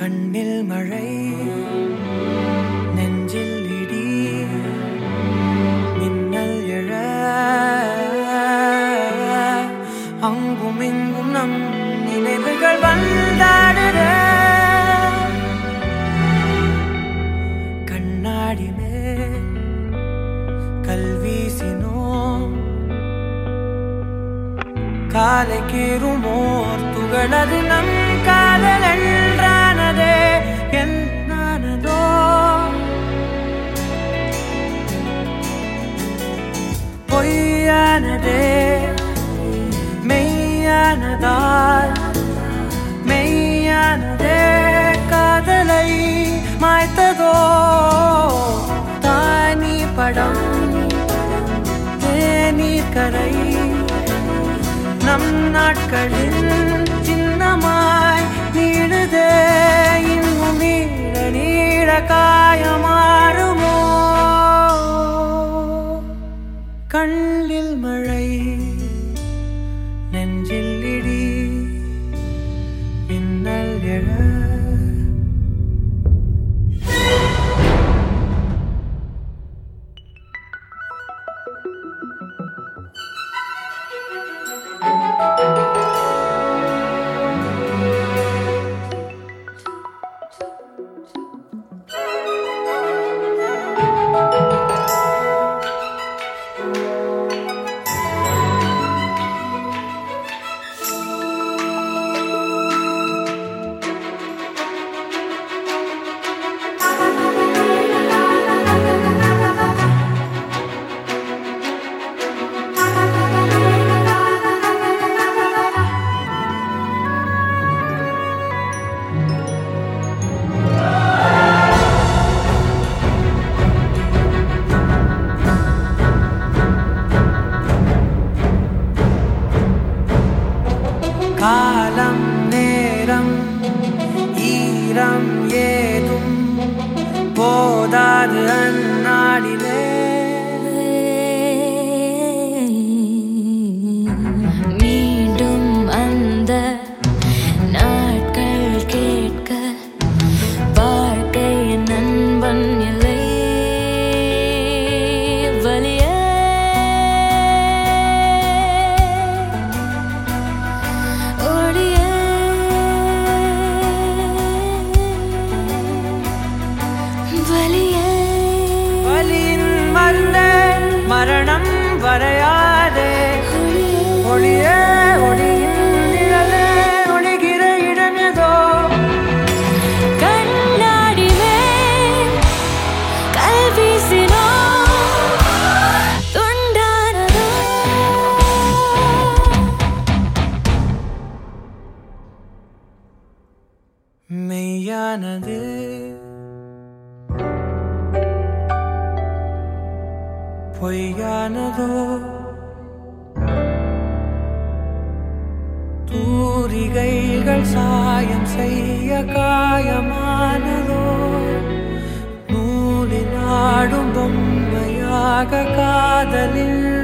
கண்ணில் மழை நெஞ்சில் இடி மின்னல் எழ அங்கும் இங்கும் நம் நினைவுகள் வந்தாடுற கண்ணாடி மேல் கல் வீசினோம் காலை கீறுமோர் துகளது நம் காதல் என்றானதே என்னானதோ பொய்யானதே மெய்யானதால் மெய்யானதே காதலை மாய்த்ததோ தானி படம் தேநீர் கரை நம் நாட்களின் சின்னமாய் நீடுதே இன்னும் நீட நீட காயமாறுமோ கண்ணில் மழை நெஞ்சில் இடி மின்னல் எழ காலம் நேரம் ஈரம் ஏதும் போதாது அந்நாடிலே மீண்டும் அந்த நாட்கள் கேட்க வாழ்க்கை நண்பன் இல்லை வலியே வலியின் மருந்தே மரணம் வரையாதே ஒளியே ஒளியின் நிழலே ஒளிகிற இடம் ஏதோ கண்ணாடி மேல் கல் வீசினோம் துண்டானதோ மெய்யானது பொய்யானதோ தூரிகைகள் சாயம் செய்ய காயமானதோ நூலினாடும் பொம்மையாக காதலில்